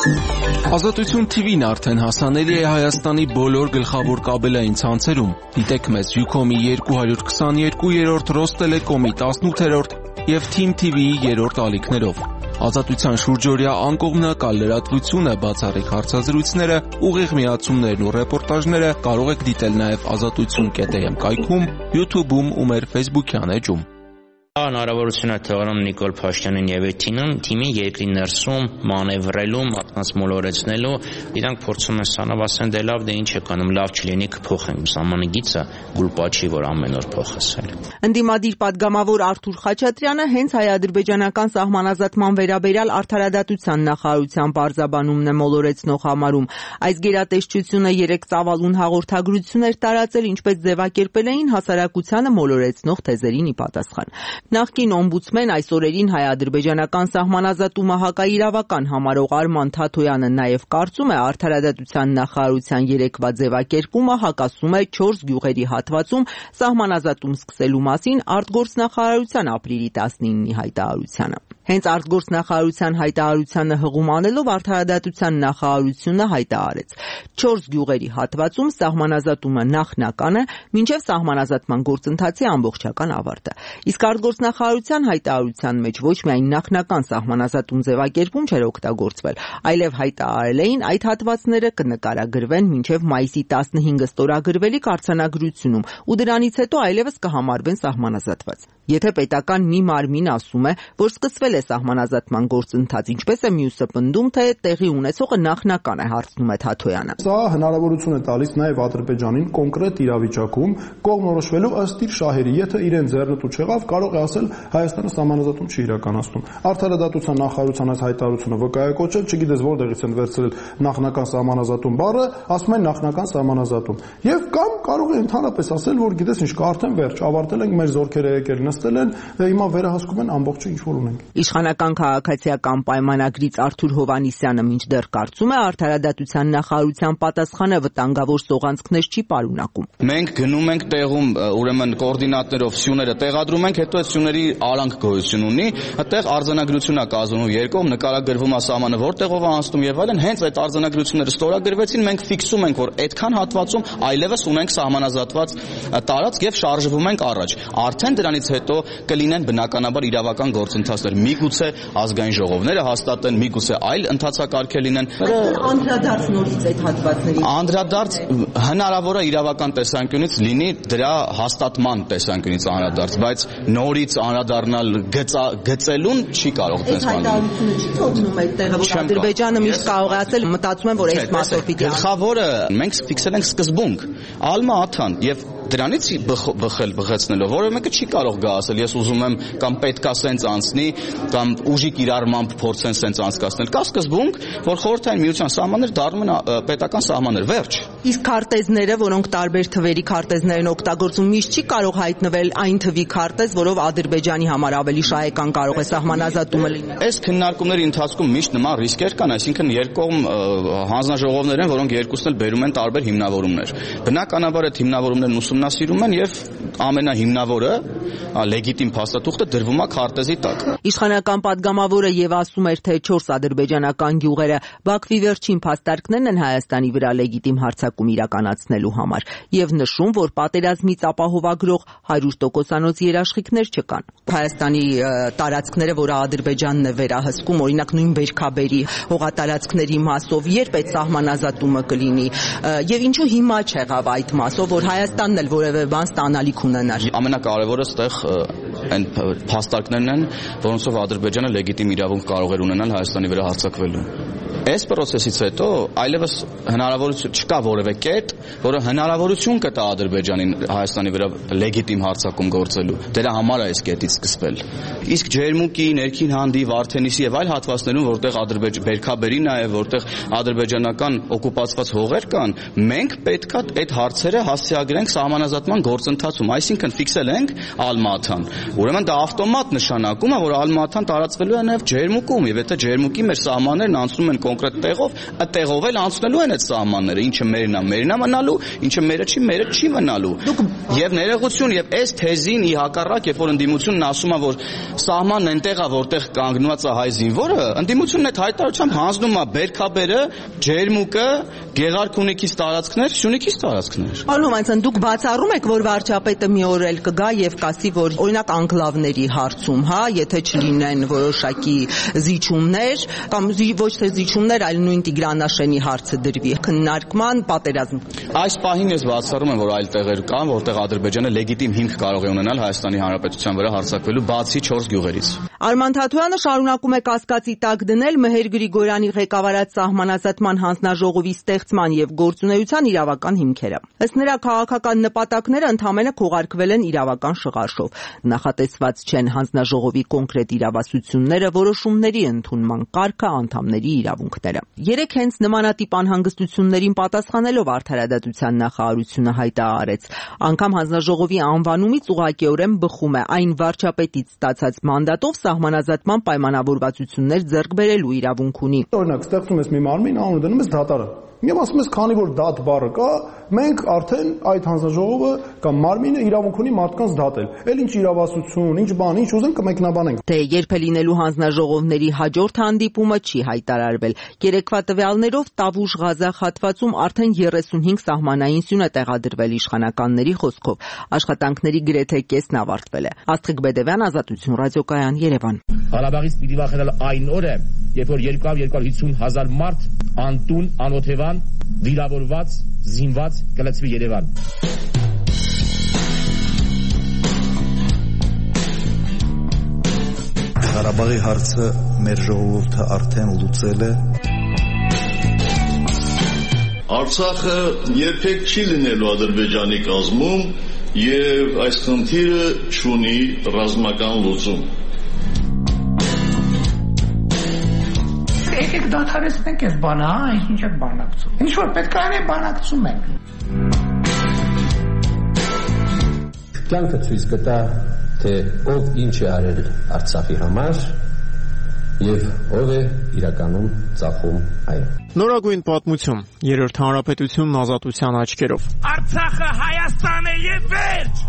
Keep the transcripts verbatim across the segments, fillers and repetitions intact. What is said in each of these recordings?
Ազատություն թիվին արդեն հասանելի է Հայաստանի բոլոր գլխավոր կաբելային ցանցերում։ Դիտեք մեզ Ucom-ի երկու հարյուր քսաներկուերորդ, Ռոստելեկոմի տասնութերորդ և Թիմ թի վիի երրորդ ալիքներով։ Ազատության շուրջօրյա անկողմնակալ լրատվությունը, բացառիկ հարցազրույցները, ուղիղ միացումներն ու ռեպորտաժները կարող եք դիտել նաև ազատություն կետ էմ կայքում, YouTube-ում ու մեր Facebook-յան էջում։ Հնարավորություն է թողնում Նիկոլ Փաշինյանին եւ Էթինին թիմի երկրի ներսում մանևրելու, մարդկանց մոլորեցնելու, իրանք փորձում են սանավասեն դե լավ, դե ինչ է կանում, լավ չլինի կփոխենք սահմանի գիծը, գուլպաչի, որ ամեն օր փոխեսել։ Ընդդիմադիր падգամավոր Արթուր Խաչատրյանը հենց հայ-ադրբեջանական սահմանազատման վերաբերյալ Արդարադատության նախարարության պարզաբանումն է մոլորեցնող համարում։ Այս գերատեսչությունը երեք ծավալուն հաղորդագրություն էր տարածել, ինչպես ձևակերպել էին հասարակությանը մոլորեցնող թեզերին ի պատասխան։ Նախկին օմբուդսմեն այս օրերին հայ-ադրբեջանական սահմանազատումը հակաիրավական համարող Արման Թաթոյանը նաև կարծում է Արդարադատության նախարարության երեկվա ձևակերպումը հակասում է չորս գյուղերի հատվածում սահմանազատում սկսելու մասին արտգործնախարարության ապրիլի տասնինի հայտարարությանը։ Հենց արտգործնախարարության հայտարարությանը հղում անելով Արդարադատության նախարարությունը հայտարարեց. չորս գյուղերի հատվածում սահմանազատումը նախնական է, մինչև սահմանազատման գործընթացի ամբողջական ավարտը։ Իսկ արտգործնախարարության հայտարարության մեջ ոչ միայն նախնական սահմանազատում ձևակերպում չէր օգտագործվել, այլև հայտարարել էին այդ հատվածները կնկարագրվեն մինչև մայիսի տասնհինգը ստորագրվելիք արձանագրությունում ու դրանից հետո այլևս կհամարվեն սահմանազատված։ Եթե պետական մի մարմին ասում է, որ սկսվել է սահմանազատման գործընթաց, ինչպես է մյուսը պնդում, թե տեղի ունեցողը նախնական է, հարցնում է Թաթոյանը։ Սա հնարավորություն է տալիս նաև Ադրբեջանին կոնկրետ իրավիճակում կողմնորոշվելու ըստ իր շահերի, եթե իրեն ձեռնտու չեղավ, կարող է ասել Հայաստանը սահմանազատում չի իրականացնում։ Արդարադատության նախարարության այս հայտարարությունը վկայակոչել, չգիտես որտեղից են վերցրել նախնական սահմանազատում բառը, ասում են նախնական սահմանազատում։ Եվ կամ կարող է ընդհանրապես ասել, որ գիտես ինչ կա, արդեն վերջ, ավարտել ենք, մեր զորքերը եկել նստել են, հիմա վերահսկում են ամբողջը ինչ որ ունենք։ Իշխանական քաղաքացիական պայմանագրից Արթուր Հովհաննիսյանը մինչդեռ կարծում է Արդարադատության նախարարության պատասխանը վտանգավոր սողանցքներ չի պարունակում։ Մենք գնում ենք տեղում, ուրեմն կոորդինատներով սյուները տեղադրում ենք, հետո այդ սյուների արանք գոյություն ունի, այդտեղ արձանագրություն է կազմվում երկով, նկարագրվում է սահմանը որտեղով է անցնում եւ այլն, հենց այդ արձանագրությունները ստորագրվեցին, մենք ֆիքսում ենք, որ այդքան հատվածում այլևս ունենք սահմանազատված տարածք եւ շարժվում ենք առաջ։ Արդեն դրանից հետո կլինեն բնականաբար իրավական գործընթացներ, միգուցե ազգային ժողովները հաստատեն, միգուցե այլ ընթացակարգեր լինեն։ Անդրադարձ նորից այդ հատվածների։ Անդրադարձ հնարավոր է իրավական տեսանկյունից լինի դրա հաստատման տեսանկյունից անդրադարձ, բայց նորից անդրադառնալ գծելուն չի կարող այդպես բան լինել։ Այդ հայտարարությունը չի թողնում այդտեղը, որ Ադրբեջանը միշտ կարող է ասել, մտածում եմ, որ այս մասով պիտի։ Գլխավորը մենք ֆիքսել ենք սկզբունք, Ալմա-Աթան եւ դրանից բխել բխեցնելով որը մեկը չի կարող գա ասել ես ուզում եմ կամ պետքա սենց անցնի կամ ուժի կիրառմամբ փորձեն սենց անցկացնել։ Կա սկզբունք, որ խորհրդային միության սահմանները դառնում են պետական սահմաններ, վերջ։ Իսկ քարտեզները, որոնք տարբեր թվերի քարտեզներ են օգտագործում, միշտ չի կարող հայտնվել այն թվի քարտեզ, որով Ադրբեջանի համար ավելի շահեկան կարող է սահմանազատումը լինել։ Այս քննարկումների ընթացքում միշտ նման ռիսկեր կան, այսինքն երկկողմ հանձնաժողովներ են, որոնք երկուսն էլ բերում են տարբեր հիմնավորումներ։ Բնականաբար այդ հիմնավորումներն ուսումնասիրում են եւ ամենահիմնավորը լեգիտիմ փաստաթուղթը դրվում է քարտեզի տակ։ Իշխանական падգամավորը եւ ասում էր, թե չորս ադրբեջանական գյուղերը Բաքվի վերջին փաստարկներն են Հայաստանի վրա լեգիտիմ հարձակում իրականացնելու համար եւ նշում, որ պատերազմից ապահովագրող հարյուր տոկոսանոց երաշխիքներ չկան։ Հայաստանի տարածքները, որը Ադրբեջանն է վերահսկում, օրինակ նույն Բերքաբերի հողատարածքների մասով, երբ այդ սահմանազատումը կլինի եւ ինչու հիմա չեղավ այդ մասով, որ Հայաստանն էլ որևէ բան ստանալիք ունենար։ Ամենակարևորը այդտեղ այն փաստարկներն են, որոնցով Ադրբեջանը լեգիտիմ իրավունք կարող էր ունենալ Հայաստանի վրա հարձակվելու։ Այս process-ից հետո այլևս հնարավորություն չկա որևէ կետ, որը հնարավորություն կտա Ադրբեջանին Հայաստանի վրա լեգիտիմ հարձակում գործելու։ Դրա համար է այս կետից սկսվել։ Իսկ Ջերմուկի, Ներքին Հանդի, Վարդենիսի եւ այլ հատվածներում, որտեղ Բերքաբերի նաեւ որտեղ ադրբեջանական օկուպացված հողեր կան, մենք պետքա այդ հարցերը հասցեագրենք սահմանազատման գործընթացում, այսինքն ֆիքսել ենք Ալմա-Աթան։ Ուրեմն դա ավտոմատ նշանակում է, որ Ալմա-Աթան տարածվելու է նաեւ Ջերմուկում, եւ եթե Ջերմուկի մեր սահմաններն անցնում են կոնկրետ տեղով, այդ տեղով էլ անցնելու են այդ սահմանները, ինչը մերն է, մերն է, մնալու, ինչը մերը չի, մերը չի մնալու։ Եվ ներողություն, եւ այս թեզին ի հակառակ, երբ որ ընդդիմությունն ասում է, որ սահմանն այնտեղ է, որտեղ կանգնված է հայ զինվորը, ընդդիմությունն այդ հայտարարությամբ հանձնում է Բերքաբերը, Ջերմուկը, Գեղարքունիքից տարածքներ, Սյունիքից տարածքներ։ Անհամաձայն դուք բացառում եք, որ վարչապետը մի օր էլ կգա եւ կասի, որ օրինակ անկլավների հարցում, հա, եթե չլինեն որոշակի զիջումներ կամ ոչ թե զիջումներ, այլ նույն Տիգրանաշենի հարցը դրվի քննարկման, պատերազմ։ Այս պահին ես բացառում եմ, որ այլ տեղեր կան, որտեղ Ադրբեջանը լեգիտիմ հիմք կարող է ունենալ Հայաստանի Հանրապետության վրա հարձակվելու, բացի չորս գյուղերից։ Արման Թաթոյանը շարունակում է կասկածի տակ դնել Մեհեր Գրիգորյանի ղեկավարած Սահմանազատման հանձնաժողովի ստեղծման եւ գործունեության իրավական հիմքերը։ Ըստ նրա, քաղաքական նպատակները ընդհանրապես քողարկվել են իրավական շղարշով։ Նախատեսված չեն հանձնաժողովի կոնկրետ իրավասությունները, որոշումների ընդունման կարգը, անդամների իրավունքները։ Երեք հենց նմանատիպ անհանգստություններին պատասխանելով Արդարադատության նախարարությունը հայտարարեց, անգամ հանձնաժողովի անվանումից ուղղակիորեն բխում է այն վարչապետից ստացած մանդատով սահմանազատման պայմանավորվածություններ ձեռք բերելու իրավունք ունի։ Օրինակ, ստեղծում ես մի մարմին, անուն դնում ես դատարան։ Եվ ասում ես, քանի որ դատ բառը կա, մենք արդեն այդ հանձնաժողովը կամ մարմինը իրավունք ունի մարդկանց դատել։ Էլ ինչ իրավասություն, ինչ բան, ինչ ուզենք կմեկնաբանենք։ Դե երբ է լինելու հանձնաժողովների հաջորդ հանդիպումը չի հայտարարվել։ Երեկվա տվյալներով Տավուշ Ղազախ հատվածում արդեն երեսունհինգ սահմանային սյուն է տեղադրվել իշխանականների խոսքով։ Աշխատանքների գրեթե կեսն ավարտվել է։ Աստղիկ Բեդևյան, Ազատություն ռադիոկայան, Երևան։ Ղարաբաղից պիտի վախենալ այն օրը, երբ որ երկու հարյուր հիսուն հազար մարդ անտուն, անօթևան, վիրավորված, զինված կլցվի Երևան։ Ղարաբաղի հարցը մեր ժողովուրդը արդեն լուծել է։ Արցախը երբեք չի լինելու Ադրբեջանի կազմում եւ այս խնդիրը չունի ռազմական լուծում։ Եկեք դադարեցնենք այս բանը, հա, ինչ եք բանակցում։ Ինչ որ պետք է անենք, բանակցում ենք։ Կյանքը ցույց կտա, թե ով ինչ է արել Արցախի համար եւ ով է իրականում ծախում այն։ Նորագույն պատմություն, երրորդ հանրապետությունն ազատության աչքերով։ Արցախը Հայաստան է եւ վերջ։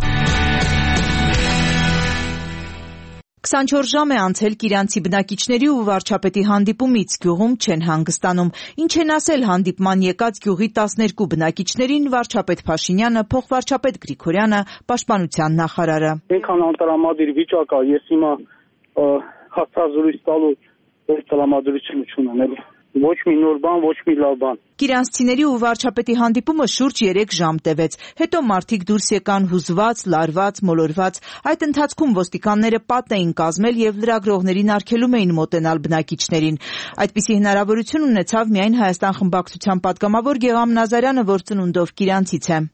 քսանչորս ժամ է անցել Կիրանցի բնակիչների ու վարչապետի հանդիպումից, գյուղում չեն հանգստանում։ Ինչ են ասել հանդիպման եկած գյուղի տասներկու բնակիչներին վարչապետ Փաշինյանը, փոխվարչապետ Գրիգորյանը, պաշտպանության նախարարը։ Այնքան անտրամադիր վիճակ է, ես հիմա հաստազրույց տալու տրամադրություն չունեմ, էլի։ Ոչ մի նոր բան, ոչ մի լավ բան։ Կիրանցիների ու վարչապետի հանդիպումը շուրջ երեք ժամ տևեց։ Հետո մարդիկ դուրս եկան հուզված, լարված, մոլորված։ Այդ ընթացքում ոստիկանները պատ էին կազմել եւ լրագրողներին արգելում էին մոտենալ բնակիչներին։ Այդպիսի հնարավորություն ունեցավ միայն Հայաստան խմբակցության պատգամավոր Գեգամ Նազարյանը, որ ծնունդով կիրանցից է։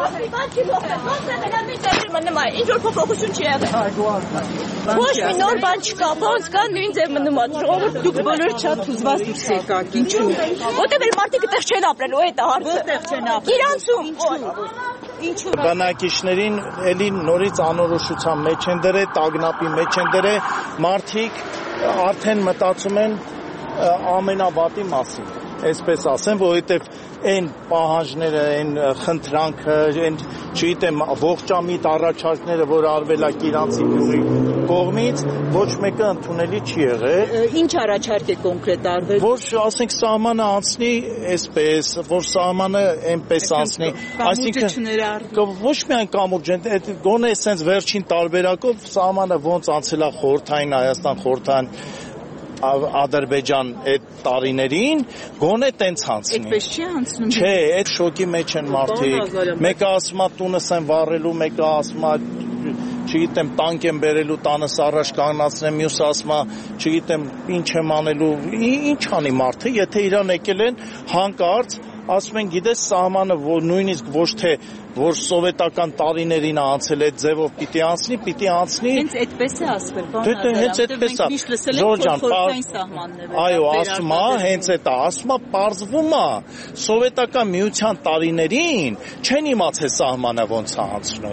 Ինչ որ փոփոխություն չի եղել։ Ոչ մի նոր բան չկա, ոնց կա նույն ձև մնում է։ Ժողովուրդ դուք բոլորը շատ հուզված դուրս եկաք։ Ինչու՞։ Որտեղ էլ մարդիկ այդտեղ չեն ապրելու, այդ է հարցը։ Որտեղ չեն ապրելու։ Իրանցում։ Ինչու՞։ Բնակիչներին էլի նորից անորոշության մեջ են դրել, տագնապի մեջ են դրել, մարդիկ արդեն մտածում են ամենավատի մասին։ Այսպես ասեմ, որովհետև այն պահանջները, այն խնդրանքը, այն չգիտեմ, ողջամիտ առաջարկները, որ արվել է Կիրանցի գյուղի կողմից, ոչ մեկը ընդունելի չի եղել։ Ինչ առաջարկ է կոնկրետ արվել։ Որ ասենք սահմանը անցնի այսպես, որ սահմանը այնպես անցնի, այսինքն ոչ միայն կամուրջ, այդ գոնե այսպես վերջին տարբերակով սահմանը ոնց անցել է խորհրդային Հայաստան, խորհրդային Ադրբեջան այդ տարիներին գոնե տենց անցնի։ Այդպես չի անցնում։ Չէ, այդ շոկի մեջ են մարդիկ։ Մեկը ասում է տունս են վառելու, մեկը ասում է չգիտեմ տանկ են բերելու տանս առաջ կանգնացնեմ, մյուսը ասում է չգիտեմ ինչ եմ անելու, ինչ անի մարդը, եթե իրան եկել են հանկարծ ասում են գիտես սահմանը որ նույնիսկ ոչ թե որ սովետական տարիներին անցել այդ ձևով պիտի անցնի, պիտի անցնի։ Հենց այդպես է ասվել, բան։ Դե հենց այդպես է։ Ժորժան, սահմաններ։ Այո, ասում է, հենց այդ է, ասում է, պարզվում է, սովետական միության տարիներին չեն իմացել սահմանը ոնց է անցնում։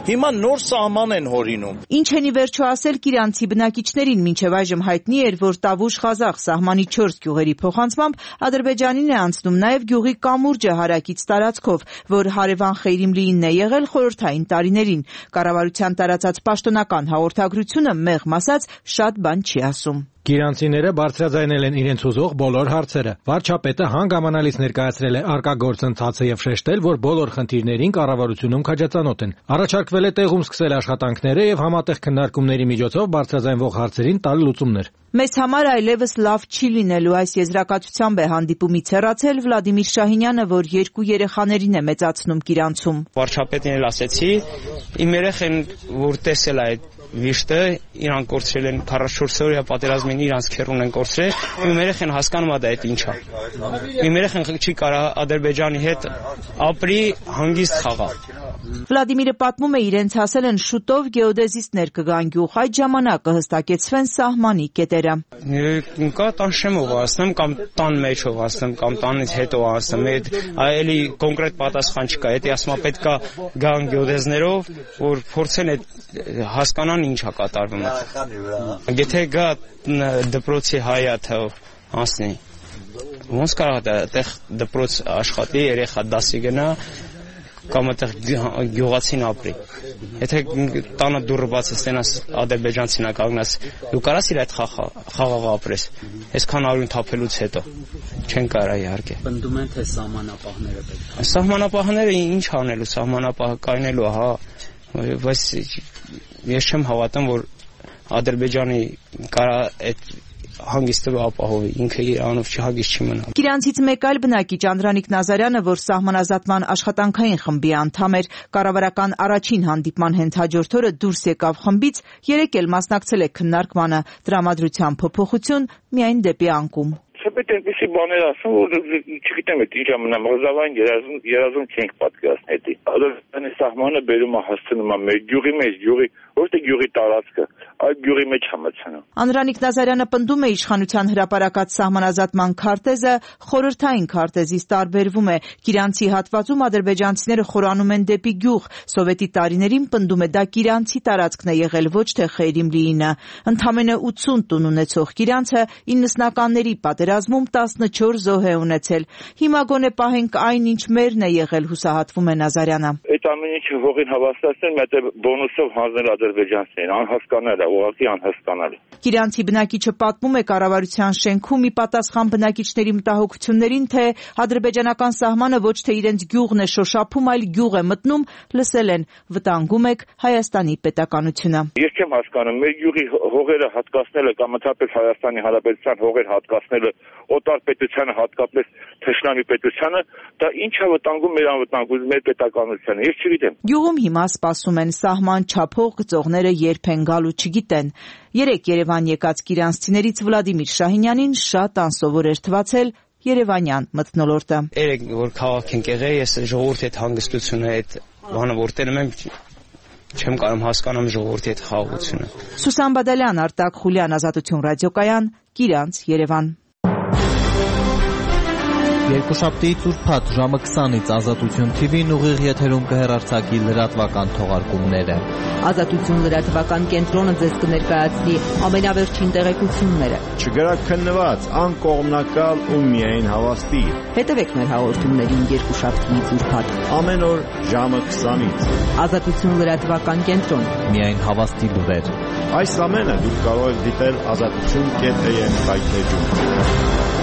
Հիմա նոր սահման են հորինում։ Ինչ են ի վերջո ասել Կիրանցի բնակիչներին, մինչև այժմ հայտնի էր, որ Տավուշ-Ղազախ սահմանի չորս գյուղերի փոխանցմամբ Ադրբեջանին է անցնում նաև գյուղի կամուրջը հարակից տարածքով, որ հարևան Խեյրիմլիին է եղել խորհրդային տարիներին։ Կառավարության տարածած պաշտոնական հաղորդագրությունը մեղմ ասած շատ բան չի ասում։ Կիրանցիները բարձրաձայնել են իրենց ուզող բոլոր հարցերը։ Վարչապետը հանգամանալից ներկայացրել է արկա գործընթացը եւ շեշտել, որ բոլոր խնդիրներին կառավարությունում քաջածանոթ են։ Առաջարկվել է տեղում սկսել աշխատանքները եւ համատեղ քննարկումների միջոցով բարձրաձայնվող հարցերին տալ լուծումներ։ Մեզ համար այլևս լավ չի լինելու այս եզրակացությամբ է հանդիպումից հեռացել Վլադիմիր Շահինյանը, որ երկու երեխաներին է մեծացնում Կիրանցում։ Վարչապետին էլ ասեցի, իմ երեխեն որ տեսել է այդ վիշտը, իրանք կորցրել են քառասունչորս օրյա պատերազմին, իրանք քերուն են կորցրել, իմ երեխեն հասկանում է դա այդ ինչա։ Իմ երեխեն չի կարող Ադրբեջանի հետ ապրի հանգիստ խաղա։ Վլադիմիրը պատմում է, իրենց հասել են շուտով գեոդեզիստներ կգան գյուղ, այդ ժամանակ կհստակեցվեն սահմանի կետերը։ Կա տան շեմով ասեմ կամ տան մեջով ասեմ կամ տանից հետո ասեմ, այդ այլի կոնկրետ պատասխան չկա, դա ասում է պետք է գան գեոդեզներով, որ փորձեն այդ հասկանան ինչա կատարվում։ Եթե գա դպրոցի հայաթը ասնի, ոնց կարող է այդտեղ դպրոց աշխատի, երեխա դասի գնա կամ այդտեղ գյուղացին ապրի։ Եթե տանը դուռը բացես տենաս ադրբեջանցին կանգնած, դու կարաս իր այդ խաղաղ ապրես։ Այսքան արյուն թափելուց հետո չեն կարա իհարկե։ Պնդում են թե սահմանապահները պետք է։ Սահմանապահները ինչ անելու, սահմանապահը կայնելու, հա, բայց ես չեմ հավատում, որ Ադրբեջանի կարա այդ հանգիստը ապահովի, ինքը իր անով չհագիստ չի մնա։ Կիրանցից մեկ այլ բնակիչ Անդրանիկ Նազարյանը, որ սահմանազատման աշխատանքային խմբի անդամ էր, կառավարական առաջին հանդիպման հենց հաջորդ օրը դուրս եկավ խմբից, երեկ էլ մասնակցել է քննարկմանը, տրամադրության փոփոխություն միայն դեպի անկում։ Չպետք է այնպեսի բաներ ասում, որ չգիտեմ այդ ինչա մնա, մղզավային երազում, երազում չենք պատկերացնել։ Ադրբեջանի սահմանը բերում է հասցնում է մեր գյուղի մեջ, գյուղի, ոչ թե գյուղի տարածքը, այլ գյուղի մեջ համացնում։ Անդրանիկ Նազարյանը պնդում է, իշխանության հրապարակած սահմանազատման քարտեզը խորհրդային քարտեզից տարբերվում է։ Կիրանցի հատվածում ադրբեջանցիները խորանում են դեպի գյուղ, սովետի տարիներին պնդում է դա կիրանցի տարածքն է եղել, ոչ թե Խեյրիմլիինը։ Ընդամենը ութսուն տուն ունեցող Կիրանցը իննսնականների պատերազմում տասնչորս զոհ է ունեցել։ Հիմա գոնե պահենք այն, ինչ մերն է եղել, հուսահատվում է Նազարյանը։ Այդ ամեն ինչը հողին հավաստացնել, մեծ բոնուսով հանձնել ադրբեջանցիներին, անհասկանալ է, ուղղակի անհասկանալ։ Կիրանցի բնակիչը պատմում է կառավարության շենքում ի պատասխան բնակիչների մտահոգություններին, թե ադրբեջանական սահմանը ոչ թե իրենց գյուղն է շոշափում, այլ գյուղ է մտնում, լսել են, վտանգում եք Հայաստանի պետականությունը։ Ես չեմ հասկանում, մեր գյուղի հողերը հատկացնելը կամ ընդհանրապես Հայաստանի Հանրապետության հողեր հատկացնելը օտար պետությանը, հատկապես թշնամի պետությանը, դա ինչ է վտանգում մեր անվտանգությունը, մեր պետականությանը, ես չգիտեմ։ Գյուղում հիմա սպասում են սահման չափող գծողները երբ են գալու չգիտեն։ Երեք Երևան եկած կիրանցիներից Վլադիմիր Շահինյանին շատ անսովոր էր թվացել երևանյան մթնոլորտը։ Երեք որ քաղաք ենք եղել, ես ժողովրդի հետ հանգստությունը, այդ բանը որ տենում եմ, չեմ կարող հասկանամ ժողովրդի հետ խաղաղությունը։ Սուսան Բադալյան, Արտակ Խուլյան, Ազատություն ռադիոկայան, Կիրանց, Երևան։ Երկուշաբթի ծուրփաթ ժամը քսանից Ազատություն Թի Վին ուղիղ եթերում կհեռարձակի լրատվական թողարկումները։ Ազատություն լրատվական կենտրոնը ձեզ կներկայացնի ամենավերջին տեղեկությունները։ Չգրաքննված, անկողմնակալ ու միայն հավաստի։ Հետևեք մեր հաղորդումներին երկուշաբթի ծուրփաթ ամեն օր ժամը քսանից։ Ազատություն լրատվական կենտրոն։ Միայն հավաստի լուրեր։ Այս ամենը դուք կարող եք դիտել ազատություն կետ էյ էմ սայթեջում։